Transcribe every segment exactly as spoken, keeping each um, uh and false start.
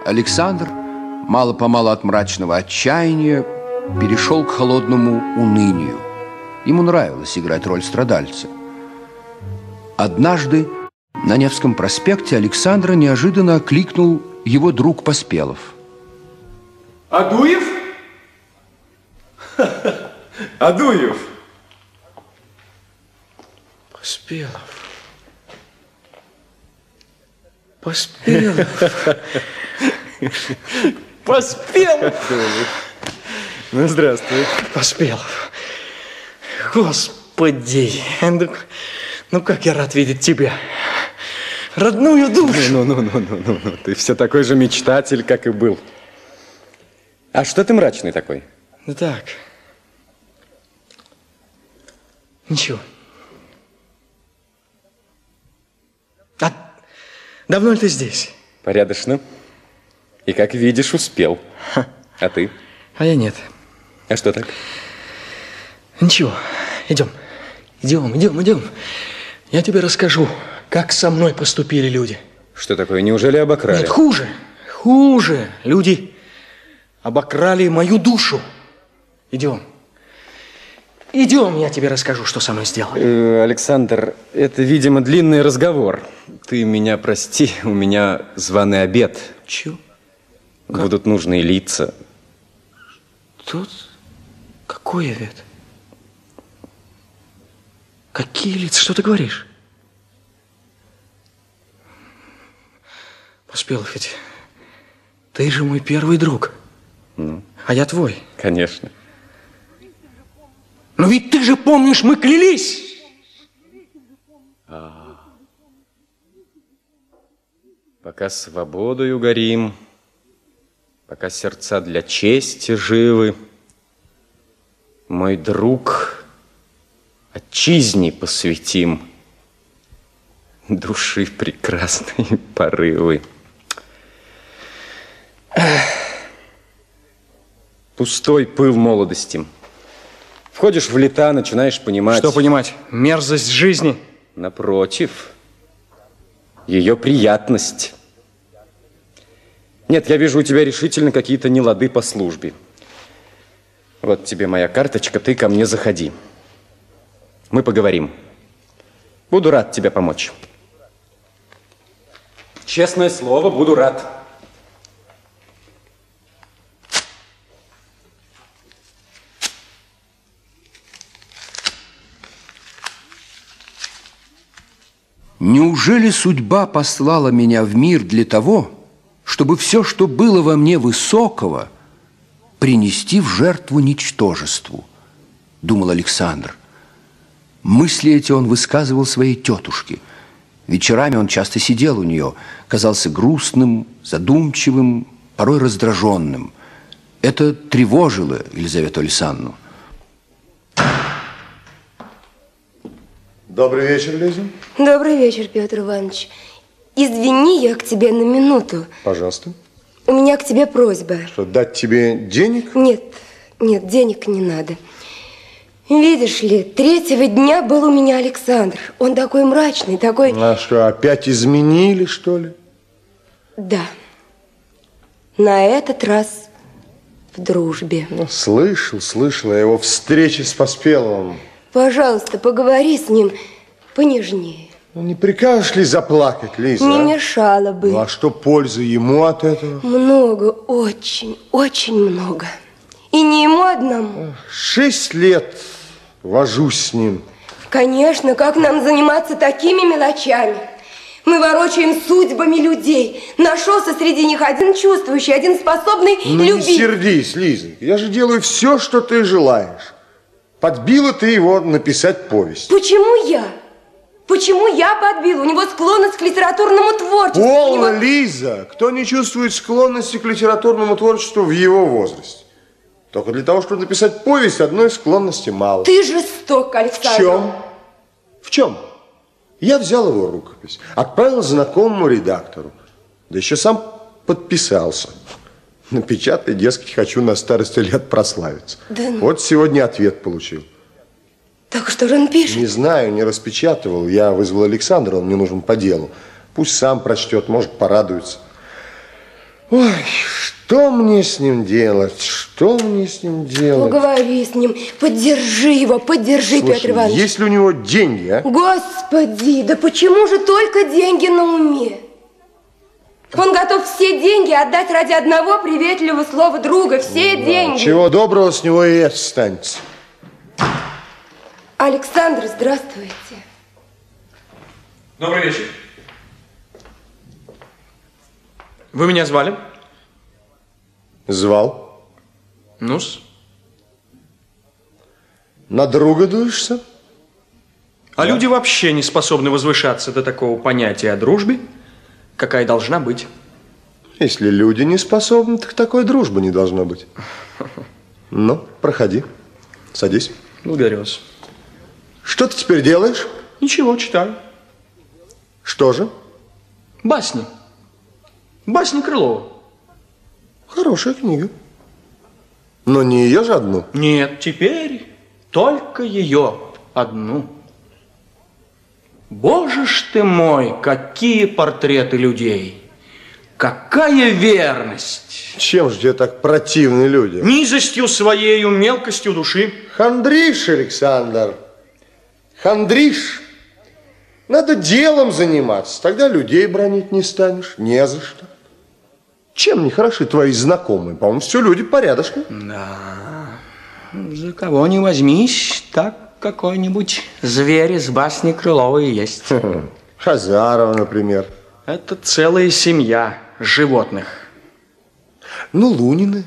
Александр мало-помалу от мрачного отчаяния перешел к холодному унынию. Ему нравилось играть роль страдальца. Однажды на Невском проспекте Александра неожиданно окликнул его друг Поспелов. Адуев? Адуев. Поспелов. Поспелов. Поспелов. Ну, здравствуй. Поспелов. Господи. Ну, ну, как я рад видеть тебя. Родную душу. Ну, ну, ну, ну, ну, ну. Ты все такой же мечтатель, как и был. А что ты мрачный такой? Ну, так. Ничего. А давно ли ты здесь? Порядочно. И, как видишь, успел. Ха. А ты? А я нет. А что так? Ничего. Идем. Идем, идем, идем. Я тебе расскажу, как со мной поступили люди. Что такое? Неужели обокрали? Нет, хуже. Хуже. Люди обокрали мою душу. Идем. Идем, я тебе расскажу, что со мной сделали. Э, Александр, это, видимо, длинный разговор. Ты меня прости, у меня званый обед. Чё? Будут нужные лица. Тут? Какой обед? Какие лица? Что ты говоришь? Поспелов, ведь ты же мой первый друг. Ну? А я твой. Конечно. Но ведь ты же помнишь, мы клялись. А, пока свободою горим, пока сердца для чести живы, мой друг, отчизне посвятим души прекрасные порывы. Пустой пыл молодости. Входишь в лета, начинаешь понимать... Что понимать? Мерзость жизни? Напротив, ее приятность. Нет, я вижу у тебя решительно какие-то нелады по службе. Вот тебе моя карточка, ты ко мне заходи. Мы поговорим. Буду рад тебе помочь. Честное слово, буду рад. Неужели судьба послала меня в мир для того, чтобы все, что было во мне высокого, принести в жертву ничтожеству? Думал Александр. Мысли эти он высказывал своей тетушке. Вечерами он часто сидел у нее, казался грустным, задумчивым, порой раздраженным. Это тревожило Елизавету Александровну. Добрый вечер, Лиза. Добрый вечер, Петр Иванович. Извини, я к тебе на минуту. Пожалуйста. У меня к тебе просьба. Что, дать тебе денег? Нет, нет, денег не надо. Видишь ли, третьего дня был у меня Александр. Он такой мрачный, такой... А что, опять изменили, что ли? Да. На этот раз в дружбе. Ну, слышал, слышал о его встрече с Поспеловым. Пожалуйста, поговори с ним понежнее. Ну, не прикажешь ли заплакать, Лиза? Не а? мешало бы. Ну, а что пользы ему от этого? Много, очень, очень много. И не ему одному. Шесть лет вожусь с ним. Конечно, как нам заниматься такими мелочами? Мы ворочаем судьбами людей. Нашелся среди них один чувствующий, один способный ну, любить. Не сердись, Лиза. Я же делаю все, что ты желаешь. Подбила ты его написать повесть. Почему я? Почему я подбила? У него склонность к литературному творчеству. Полно, него... Лиза. Кто не чувствует склонности к литературному творчеству в его возрасте? Только для того, чтобы написать повесть, одной склонности мало. Ты жесток, Александр. В чем? В чем? Я взял его рукопись, отправил знакомому редактору, да еще сам подписался. Напечатай, дескать, хочу на старости лет прославиться. Да ну... Вот сегодня ответ получил. Так что же он пишет? Не знаю, не распечатывал. Я вызвал Александра, он мне нужен по делу. Пусть сам прочтет, может, порадуется. Ой, что мне с ним делать? Что мне с ним делать? Поговори с ним, поддержи его, поддержи, Слушай, Петр Иванович. есть ли у него деньги, а? Господи, да почему же только деньги на уме? Он готов все деньги отдать ради одного приветливого слова друга. Все да, деньги. Чего доброго, с него и это станется. Александр, здравствуйте. Добрый вечер. Вы меня звали? Звал. Ну-с. На друга дуешься? А да. Люди вообще не способны возвышаться до такого понятия о дружбе, какая должна быть. Если люди не способны, так такой дружбы не должно быть. Ну, проходи. Садись. Благодарю вас. Что ты теперь делаешь? Ничего, читаю. Что же? Басни. Басни Крылова. Хорошая книга. Но не ее же одну. Нет, теперь только ее одну. Боже ж ты мой, какие портреты людей! Какая верность! Чем же тебе так противны люди? Низостью своею, мелкостью души. Хандришь, Александр. Хандришь. Надо делом заниматься, тогда людей бронить не станешь. Не за что. Чем не хороши твои знакомые? По-моему, все люди порядочные. Да. За кого не возьмись, так какой-нибудь зверь из басни Крылова и есть. Хазарова, например. Это целая семья животных. Ну, Лунины.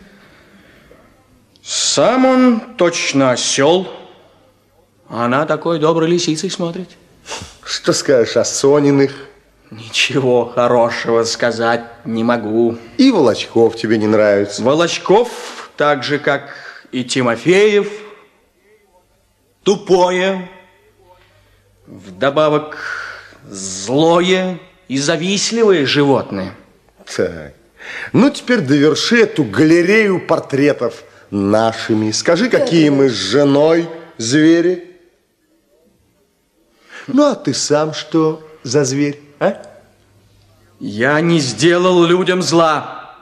Сам он точно осел. Она такой доброй лисицей смотрит. Что скажешь о Сониных? Ничего хорошего сказать не могу. И Волочков тебе не нравится. Волочков, так же, как и Тимофеев, тупое, вдобавок злое и завистливое животное. Так. Ну, теперь доверши эту галерею портретов нашими. Скажи, какие мы с женой звери. Ну, а ты сам что за зверь, а? Я не сделал людям зла.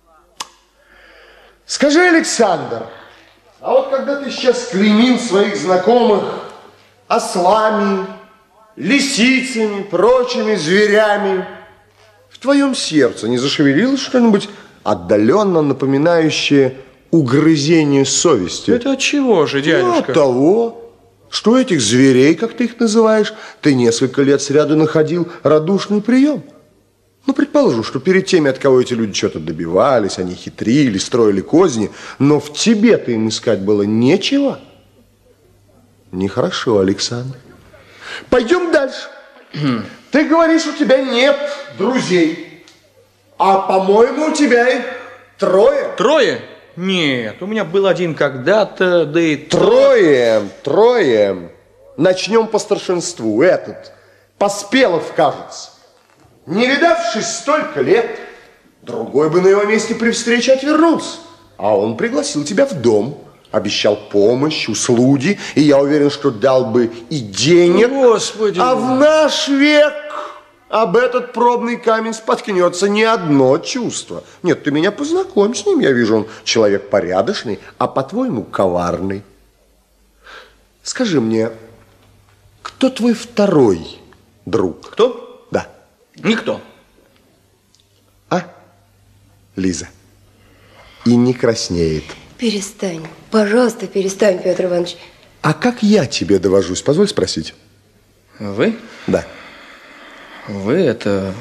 Скажи, Александр, а вот когда ты сейчас клеймил своих знакомых ослами, лисицами, прочими зверями, в твоем сердце не зашевелилось что-нибудь отдаленно напоминающее угрызение совести? Это от чего же, дядюшка? Ну, от того, что этих зверей, как ты их называешь, ты несколько лет сряду находил радушный прием. Ну, предположу, что перед теми, от кого эти люди что-то добивались, они хитрили, строили козни, но в тебе-то им искать было нечего. Нехорошо, Александр. Пойдем дальше. Ты говоришь, у тебя нет друзей, а, по-моему, у тебя их трое. Трое? Нет, у меня был один когда-то, да и... Трое, трое. Начнем по старшинству. Этот, Поспелов, кажется. Не видавшись столько лет, другой бы на его месте при встрече отвернулся. А он пригласил тебя в дом, обещал помощь, услуги, и я уверен, что дал бы и денег. Господи! А в наш век об этот пробный камень споткнется не одно чувство. Нет, ты меня познакомь с ним, я вижу, он человек порядочный, а по-твоему коварный. Скажи мне, кто твой второй друг? Кто? Да. Никто. А? Лиза. И не краснеет. Перестань, пожалуйста, перестань, Петр Иванович. А как я тебе довожусь, позволь спросить? Вы? Да. Вы это...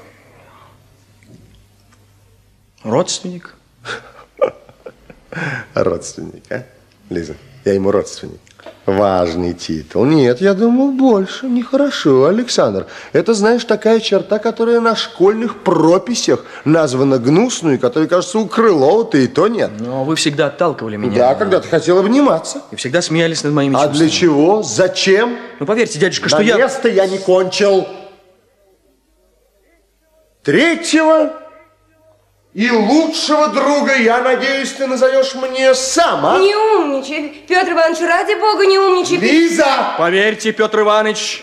родственник? Родственник, а? Лиза, я ему родственник. Важный титул. Нет, я думал, больше. Нехорошо, Александр. Это, знаешь, такая черта, которая на школьных прописях названа гнусную, которая, кажется, у Крылова-то и то нет. Но вы всегда отталкивали меня. Да, когда ты хотел обниматься. И всегда смеялись над моими А чувствами. для чего? Зачем? Ну, поверьте, дядюшка, До что я... места я не кончил. Третьего и лучшего друга, я надеюсь, ты назовешь мне сам, а? Не умничай, Петр Иванович, ради бога, не умничай. Лиза! Поверьте, Петр Иванович,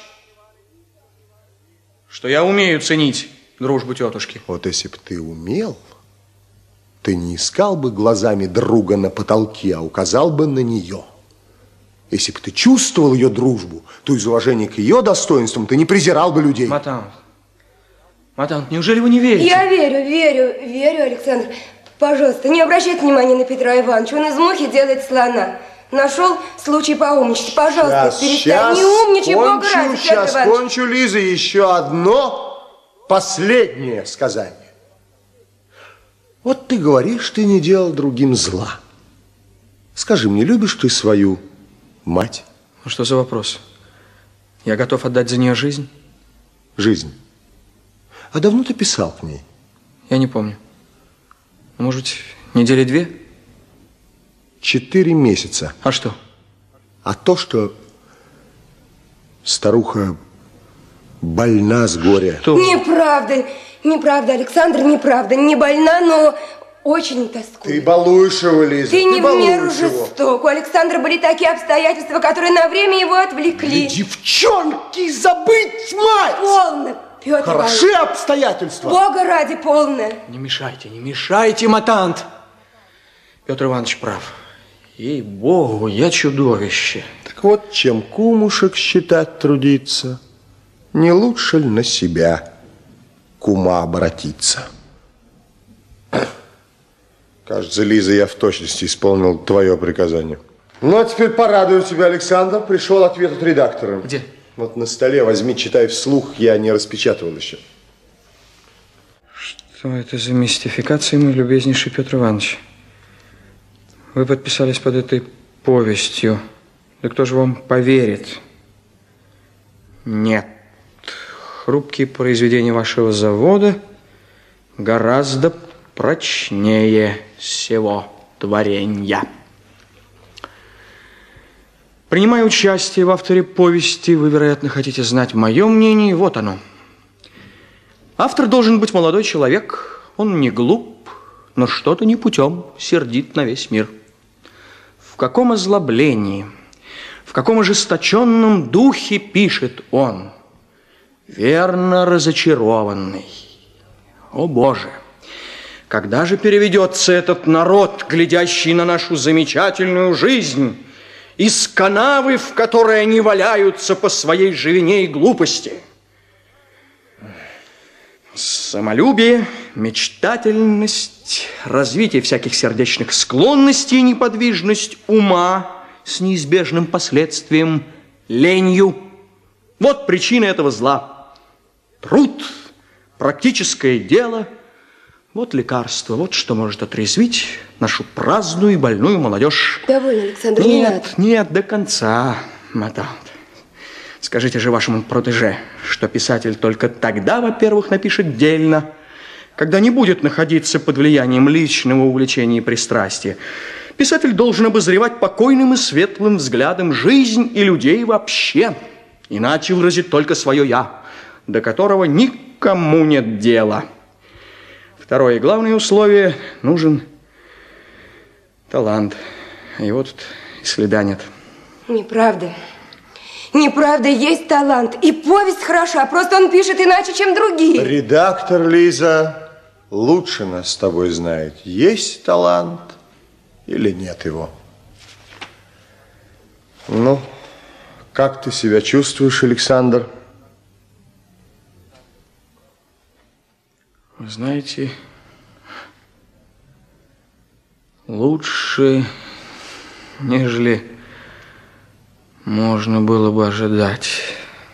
что я умею ценить дружбу тетушки. Вот если бы ты умел, ты не искал бы глазами друга на потолке, а указал бы на нее. Если бы ты чувствовал ее дружбу, то из уважения к ее достоинствам ты не презирал бы людей. Матант, Матант, неужели вы не верите? Я верю, верю, верю, Александр. Пожалуйста, не обращайте внимания на Петра Ивановича. Он из мухи делает слона. Нашел случай поумничать. Пожалуйста, сейчас, перестань. Сейчас не умничай, кончу, Бога ради, Петр сейчас Иванович. кончу, Лиза, еще одно последнее сказание. Вот ты говоришь, ты не делал другим зла. Скажи мне, любишь ты свою мать? Ну, что за вопрос? Я готов отдать за нее жизнь. Жизнь. А давно ты писал к ней? Я не помню. Может, недели две? Четыре месяца. А что? А то, что старуха больна с горя. Что? Неправда, неправда, Александр, неправда. Не больна, но очень тоскует. Ты балуешь его, Лиза. Ты, ты не в меру балуешь его. жесток. У Александра были такие обстоятельства, которые на время его отвлекли. Девчонки, забыть мать! Полно, Петр Хороши Иванович. обстоятельства. Бога ради, полно. Не мешайте, не мешайте, Матант. Петр Иванович прав. Ей-богу, я чудовище. Так вот, чем кумушек считать трудиться, не лучше ли на себя кума обратиться? Кажется, Лиза, я в точности исполнил твое приказание. Ну, а теперь порадую тебя, Александр. Пришел ответ от редактора. Где? Вот на столе, возьми, читай вслух, я не распечатывал еще. Что это за мистификация, мой любезнейший Петр Иванович? Вы подписались под этой повестью. Да кто же вам поверит? Нет. Хрупкие произведения вашего завода гораздо прочнее всего творенья. Принимая участие в авторе повести, вы, вероятно, хотите знать мое мнение. Вот оно. Автор должен быть молодой человек. Он не глуп, но что-то не путем сердит на весь мир. В каком озлоблении, в каком ожесточенном духе пишет он, верно разочарованный. О, Боже! Когда же переведется этот народ, глядящий на нашу замечательную жизнь, из канавы, в которой они валяются по своей же вине и глупости? Самолюбие, мечтательность, развитие всяких сердечных склонностей и неподвижность ума с неизбежным последствием ленью. Вот причина этого зла. Труд, практическое дело, вот лекарство, вот что может отрезвить нашу праздную и больную молодежь. Довольно, Александр, не надо. Нет, нет, до конца, Матант. Скажите же вашему протеже, что писатель только тогда, во-первых, напишет дельно, когда не будет находиться под влиянием личного увлечения и пристрастия. Писатель должен обозревать покойным и светлым взглядом жизнь и людей вообще, иначе выразит только свое «я», до которого никому нет дела. Второе и главное условие – нужен талант. Его тут и следа нет. Неправда. Неправда, есть талант. И повесть хороша, просто он пишет иначе, чем другие. Редактор, Лиза, лучше нас с тобой знает, есть талант или нет его. Ну, как ты себя чувствуешь, Александр? Вы знаете, лучше, нежели можно было бы ожидать.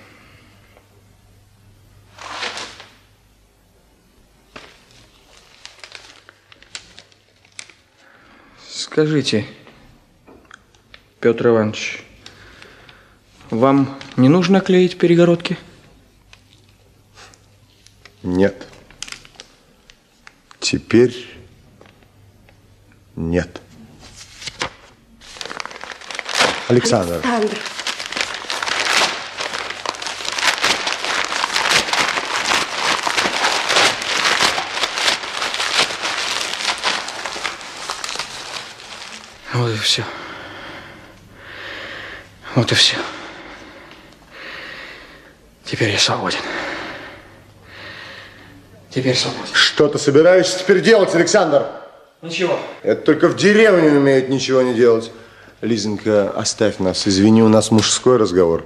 Скажите, Петр Иванович, вам не нужно клеить перегородки? Нет. Теперь нет. Александр. Александр. Вот и все. Вот и все. Теперь я свободен. Теперь свободен. Что ты собираешься теперь делать, Александр? Ничего. Это только в деревне умеют ничего не делать. Лизонька, оставь нас. Извини, у нас мужской разговор.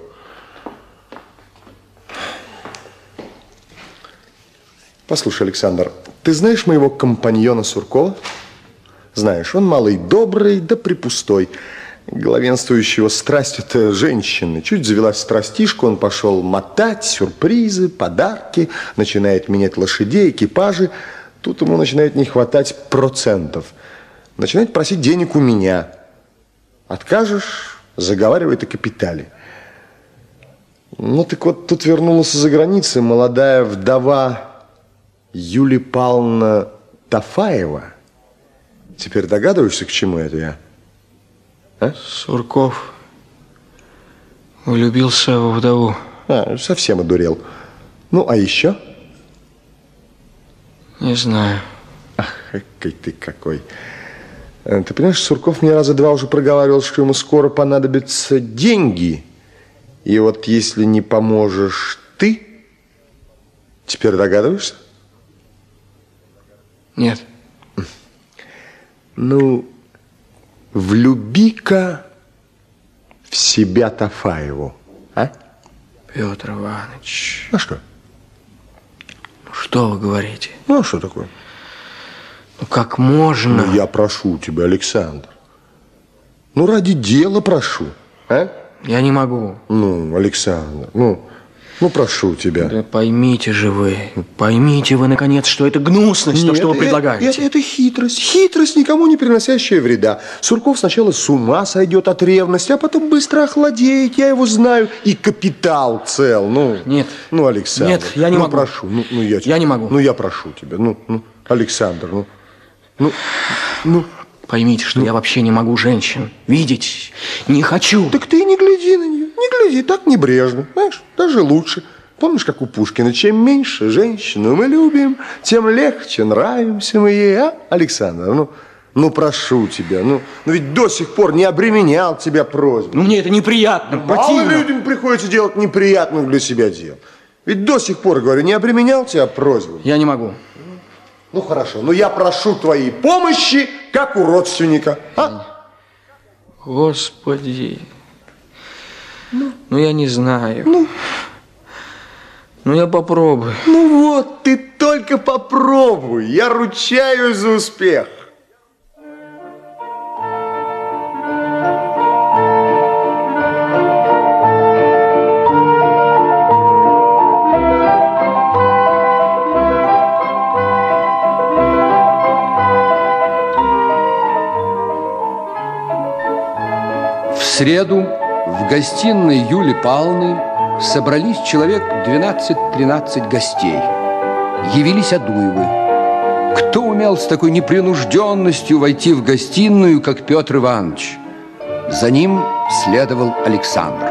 Послушай, Александр, ты знаешь моего компаньона Суркова? Знаешь, он малый добрый, да припустой. Главенствующего страсть – это женщины. Чуть завелась страстишка, он пошел мотать сюрпризы, подарки, начинает менять лошадей, экипажи. Тут ему начинает не хватать процентов. Начинает просить денег у меня. Откажешь – заговаривает о капитале. Ну, так вот, тут вернулась из-за границы молодая вдова Юлия Павловна Тафаева. Теперь догадываешься, к чему это я? А? Сурков влюбился во вдову. А, совсем одурел. Ну, а еще? Не знаю. Ах, какой ты какой. Ты понимаешь, Сурков мне раза два уже проговаривал, что ему скоро понадобятся деньги. И вот если не поможешь ты, теперь догадываешься? Нет. Ну, влюби-ка в себя Тафаеву, а? Петр Иванович. А что? Ну, что вы говорите? Ну, а что такое? Ну, как можно? Ну, я прошу тебя, Александр. Ну, ради дела прошу, а? Я не могу. Ну, Александр, ну... Ну, прошу тебя. Да поймите же вы, поймите вы, наконец, что это гнусность, Нет, то, что вы это, предлагаете. Это, это хитрость, хитрость, никому не приносящая вреда. Сурков сначала с ума сойдет от ревности, а потом быстро охладеет, я его знаю. И капитал цел, ну... Нет. Ну, Александр. Нет, я не ну, могу. прошу, ну, ну, я, я не могу. Ну, я прошу тебя, ну, ну, Александр, ну, ну, ну... Поймите, что ну. я вообще не могу женщин видеть, не хочу. Так ты не гляди на нее, не гляди, так небрежно, знаешь, даже лучше. Помнишь, как у Пушкина, чем меньше женщину мы любим, тем легче нравимся мы ей, а, Александр? Ну, ну прошу тебя, ну, ну ведь до сих пор не обременял тебя просьбой. Ну, мне это неприятно, ну, противно. Мало людям приходится делать неприятных для себя дел. Ведь до сих пор, говорю, не обременял тебя просьбой. Я не могу. Ну, хорошо, но я прошу твоей помощи, как у родственника, а? Господи. Ну, ну я не знаю. Ну, ну, я попробую. Ну вот, ты только попробуй, я ручаюсь за успех. В среду в гостиной Юли Павловны собрались человек двенадцать-тринадцать гостей. Явились Адуевы. Кто умел с такой непринужденностью войти в гостиную, как Петр Иванович? За ним следовал Александр.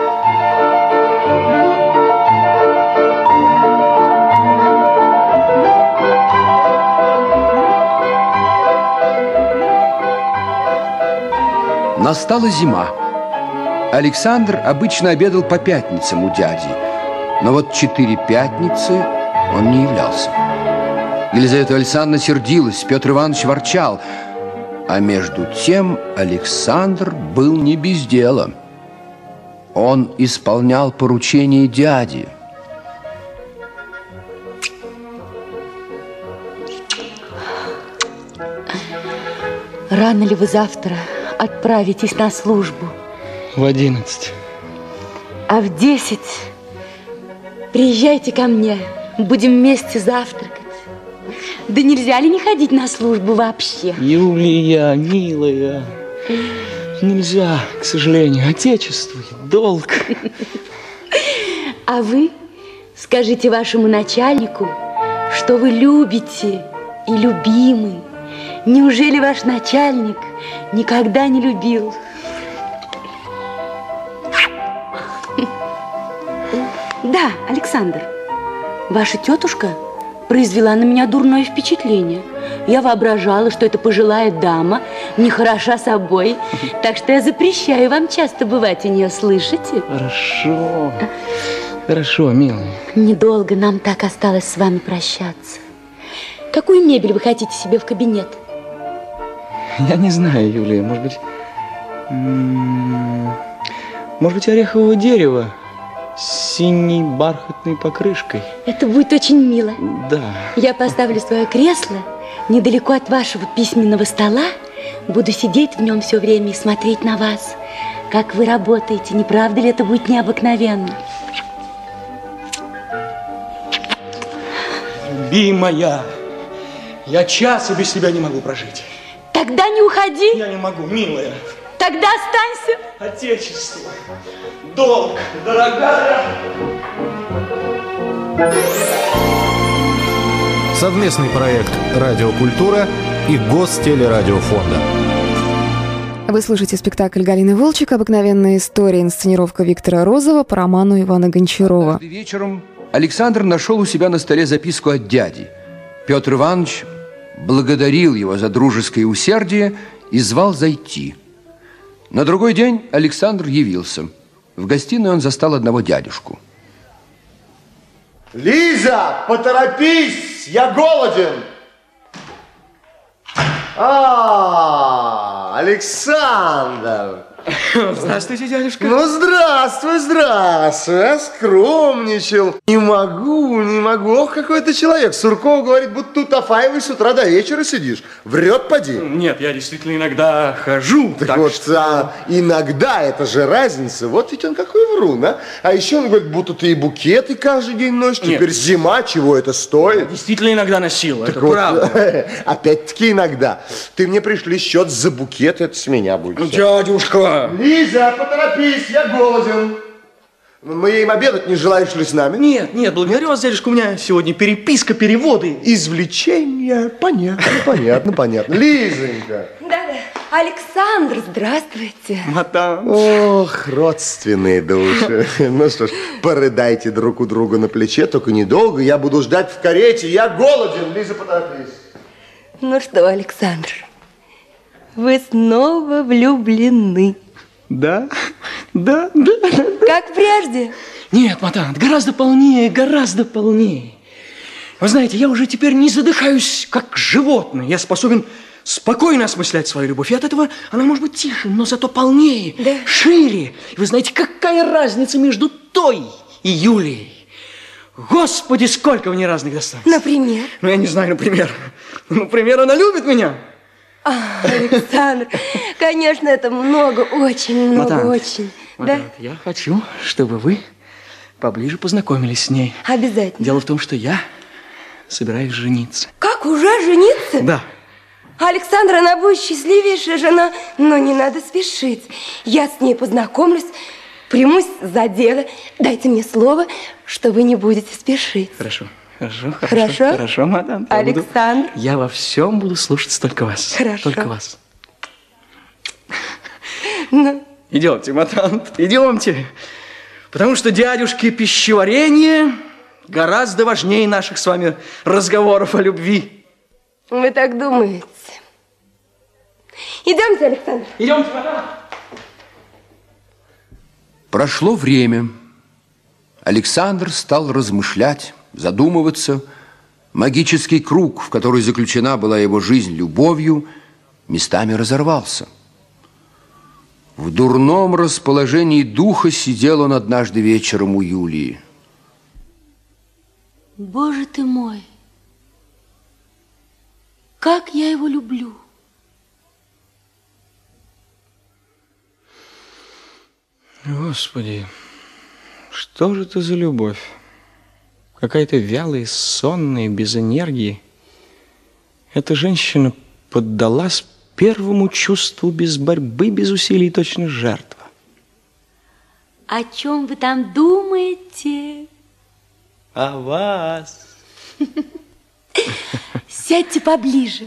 Настала зима. Александр обычно обедал по пятницам у дяди, но вот четыре пятницы он не являлся. Елизавета Александровна сердилась, Петр Иванович ворчал, а между тем Александр был не без дела. Он исполнял поручение дяди. Рано ли вы завтра отправитесь на службу? В одиннадцать. А в десять приезжайте ко мне, будем вместе завтракать. Да нельзя ли не ходить на службу вообще? Юлия, милая, нельзя, к сожалению, отечеству, долг. А вы скажите вашему начальнику, что вы любите и любимы. Неужели ваш начальник никогда не любил? Да, Александр, ваша тетушка произвела на меня дурное впечатление. Я воображала, что это пожилая дама, не хороша собой, так что я запрещаю вам часто бывать у нее, слышите? Хорошо, хорошо, милая. Недолго нам так осталось с вами прощаться. Какую мебель вы хотите себе в кабинет? Я не знаю, Юлия, может быть... Может быть, орехового дерева с синей бархатной покрышкой. Это будет очень мило. Да. Я поставлю свое кресло недалеко от вашего письменного стола. Буду сидеть в нем все время и смотреть на вас, как вы работаете. Не правда ли это будет необыкновенно? Любимая, я часа без тебя не могу прожить. Тогда не уходи. Я не могу, милая. Тогда останься. Отечество, долг, дорогая. Совместный проект «Радиокультура» и Гостелерадиофонда. Вы слушаете спектакль Галины Волчек «Обыкновенная история», инсценировка Виктора Розова по роману Ивана Гончарова. Однажды вечером Александр нашел у себя на столе записку от дяди. Петр Иванович благодарил его за дружеское усердие и звал зайти. На другой день Александр явился. В гостиной он застал одного дядюшку. Лиза, поторопись, я голоден. А, Александр. Здравствуйте, дядюшка. Ну, здравствуй, здравствуй. Я скромничал. Не могу, не могу. Ох, какой ты человек. Сурков говорит, будто тут Тафаевой с утра до вечера сидишь. Врет, поди. Нет, я действительно иногда хожу. Так, так вот, что... а, иногда это же разница. Вот ведь он какой врун, а. А еще он говорит, будто ты и букеты каждый день носишь. Нет. Теперь зима, чего это стоит? Действительно иногда носила, Так это вот, правда. опять-таки иногда. Ты мне пришли счет за букет, это с меня будет. Дядюшка. Лиза, поторопись, я голоден. Мы им обедать не желаешь ли с нами? Нет, нет, благодарю вас, дядюшка, у меня сегодня переписка, переводы. Извлечения, понятно, понятно, понятно. Лизонька. Да-да. Александр, здравствуйте. Мадам. Ох, родственные души. Ну что ж, порыдайте друг у друга на плече, только недолго. Я буду ждать в карете. Я голоден. Лиза, поторопись. Ну что, Александр, вы снова влюблены. Да, да, да. Как прежде? Нет, мадам, гораздо полнее, гораздо полнее. Вы знаете, я уже теперь не задыхаюсь, как животное. Я способен спокойно осмыслять свою любовь. И от этого она может быть тише, но зато полнее, да. Шире. И вы знаете, какая разница между той и Юлией? Господи, сколько мне разных достоинств. Например? Ну, я не знаю, например. Например, она любит меня. А, Александр, конечно, это много, очень много, Матант, очень. Матант, Да? я хочу, чтобы вы поближе познакомились с ней. Обязательно. Дело в том, что я собираюсь жениться. Как, уже жениться? Да. Александр, она будет счастливейшая жена, но не надо спешить. Я с ней познакомлюсь, примусь за дело. Дайте мне слово, что вы не будете спешить. Хорошо. Хорошо, хорошо, Хорошо? хорошо, мадам. Я Александр. буду, я во всем буду слушаться только вас. Хорошо. Только вас. Ну. Идемте, матант, идемте. Потому что дядюшке пищеварение гораздо важнее наших с вами разговоров о любви. Вы так думаете? Идемте, Александр. Идемте, матант. Прошло время. Александр стал размышлять, задумываться. Магический круг, в который заключена была его жизнь любовью, местами разорвался. В дурном расположении духа сидел он однажды вечером у Юлии. Боже ты мой, как я его люблю. Господи, что же это за любовь? Какая-то вялая, сонная, без энергии. Эта женщина поддалась первому чувству без борьбы, без усилий, точно жертва. О чем вы там думаете? О вас. Сядьте поближе.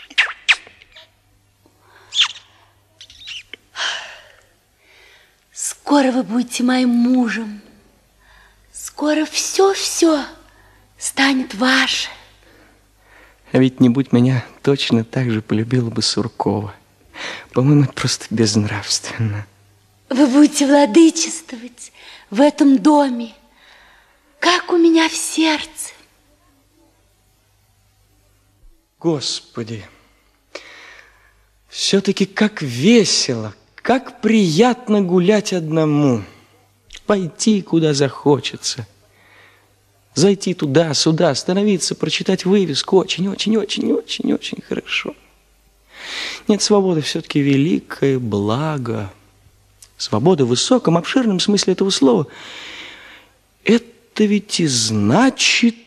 Скоро вы будете моим мужем. Скоро все-все станет ваше. А ведь не будь меня, точно так же полюбила бы Суркова. По-моему, это просто безнравственно. Вы будете владычествовать в этом доме, как у меня в сердце. Господи, Все-таки как весело, как приятно гулять одному. Пойти, куда захочется. Зайти туда, сюда, остановиться, прочитать вывеску. Очень-очень-очень-очень-очень хорошо. Нет, свобода все-таки великое благо. Свобода в высоком, обширном смысле этого слова. Это ведь и значит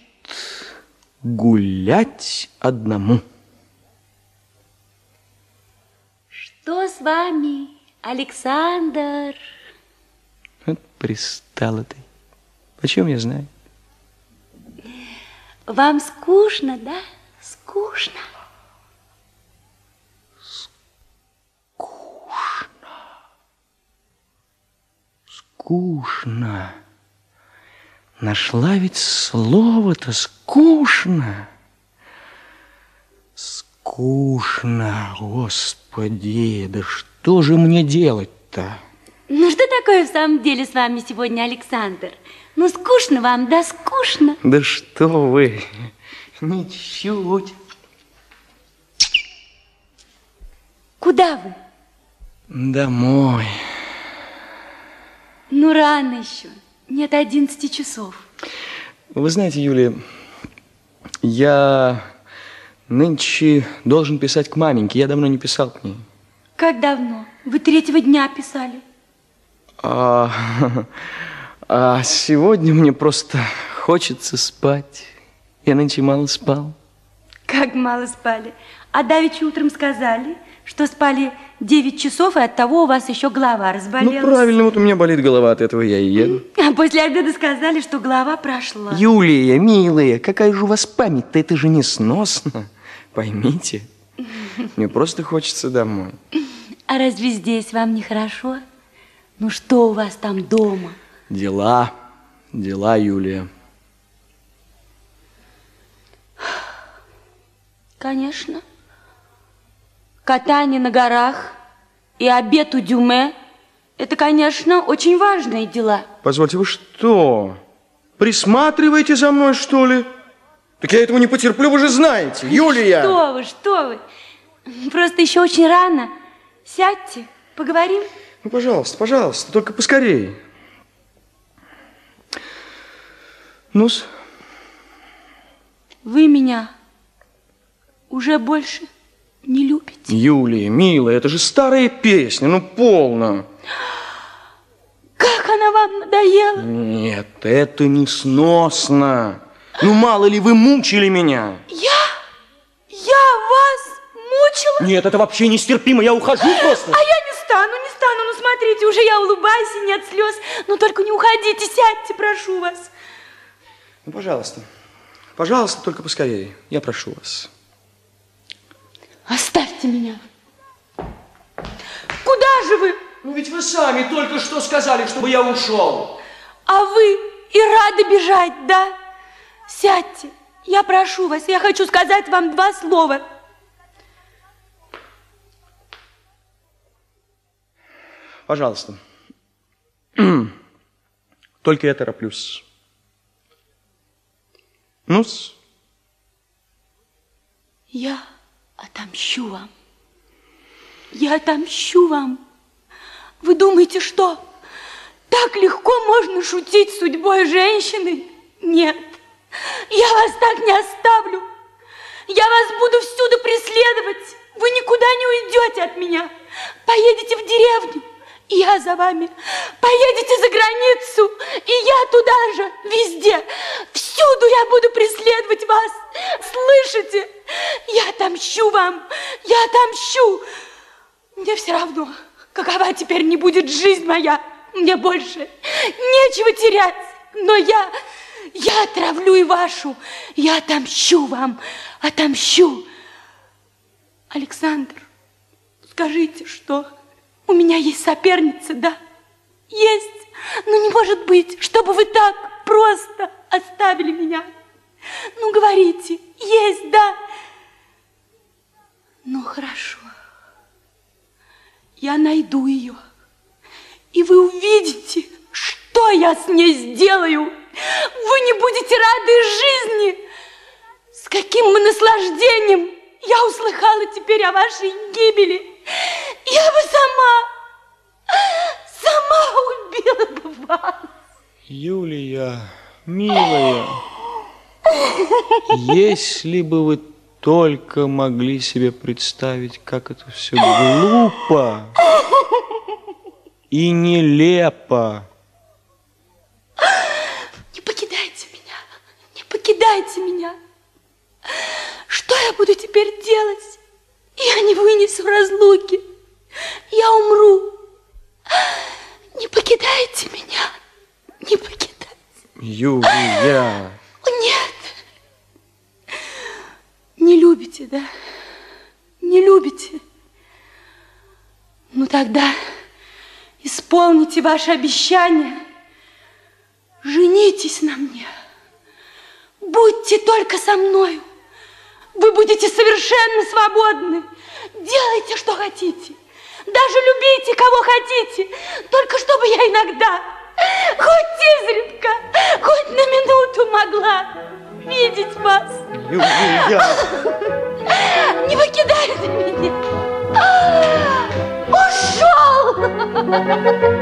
гулять одному. Что с вами, Александр? Вот пристала ты. Почем я знаю? Вам скучно, да? Скучно. Скучно. Скучно. Нашла ведь слово-то скучно. Скучно, Господи, да что же мне делать-то? Ну, что такое в самом деле с вами сегодня, Александр? Ну, скучно вам, да скучно? Да что вы, ничуть. Куда вы? Домой. Ну, рано еще, нет одиннадцати часов. Вы знаете, Юлия, я нынче должен писать к маменьке, я давно не писал к ней. Как давно? Вы третьего дня писали. А, а сегодня мне просто хочется спать. Я нынче мало спал. Как мало спали? А давеча утром сказали, что спали девять часов, и оттого у вас еще голова разболелась. Ну, правильно, вот у меня болит голова, от этого я и еду. А после обеда сказали, что голова прошла. Юлия, милая, какая же у вас память-то, это же несносно. Поймите, мне просто хочется домой. А разве здесь вам нехорошо? Ну, что у вас там дома? Дела, дела, Юлия. Конечно. Катание на горах и обед у Дюме – это, конечно, очень важные дела. Позвольте, вы что, присматриваете за мной, что ли? Так я этого не потерплю, вы же знаете, Юлия! Что вы, что вы? Просто еще очень рано. Сядьте, поговорим. Ну, пожалуйста, пожалуйста, только поскорее. Ну-с. Вы меня уже больше не любите? Юлия, милая, это же старая песня, ну полно. Как она вам надоела? Нет, это несносно. Ну, мало ли вы мучили меня. Я? Я вас мучила? Нет, это вообще нестерпимо, я ухожу просто. А я не стану, не стану, ну смотрите, уже я улыбаюсь и нет слез. Ну только не уходите, сядьте, прошу вас. Ну, пожалуйста, пожалуйста, только поскорее, я прошу вас. Оставьте меня. Куда же вы? Ну ведь вы сами только что сказали, чтобы я ушел. А вы и рады бежать, да? Сядьте, я прошу вас, я хочу сказать вам два слова. Пожалуйста. Только я тороплюсь. Ну-с. Я отомщу вам. Я отомщу вам. Вы думаете, что так легко можно шутить с судьбой женщины? Нет, я вас так не оставлю. Я вас буду всюду преследовать. Вы никуда не уйдете от меня. Поедете в деревню, и я за вами. Поедете за границу, и я туда же, везде. Всюду я буду преследовать вас. Слышите? Я отомщу вам. Я отомщу. Мне все равно, какова теперь не будет жизнь моя. Мне больше нечего терять. Но я, я отравлю и вашу. Я отомщу вам. Отомщу. Александр, скажите, что у меня есть соперница, да? Есть. Но не может быть, чтобы вы так просто оставили меня. Ну, говорите, есть, да? Ну, хорошо. Я найду ее. И вы увидите, что я с ней сделаю. Вы не будете рады жизни. С каким наслаждением я услыхала теперь о вашей гибели, я бы сама, сама убила бы вас. Юлия, милая, если бы вы только могли себе представить, как это все глупо и нелепо. Не покидайте меня, не покидайте меня. Что я буду теперь делать? Я не вынесу разлуки. Я умру. Не покидайте меня. Не покидайте. Юлия. Нет. Не любите, да? Не любите? Ну тогда исполните ваше обещание. Женитесь на мне. Будьте только со мною. Вы будете совершенно свободны. Делайте, что хотите. Даже любите, кого хотите. Только чтобы я иногда, хоть изредка, хоть на минуту могла видеть вас. Юлия! Не покидайте меня. Ушел!